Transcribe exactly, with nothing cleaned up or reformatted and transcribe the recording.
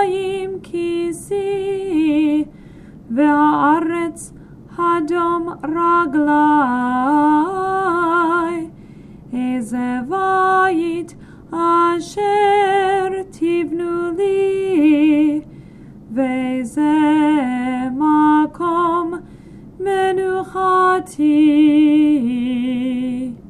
השמיים כיסי, והארץ הדום רגלי. איזה בית אשר תבנו לי, ואיזה מקום מנוחתי.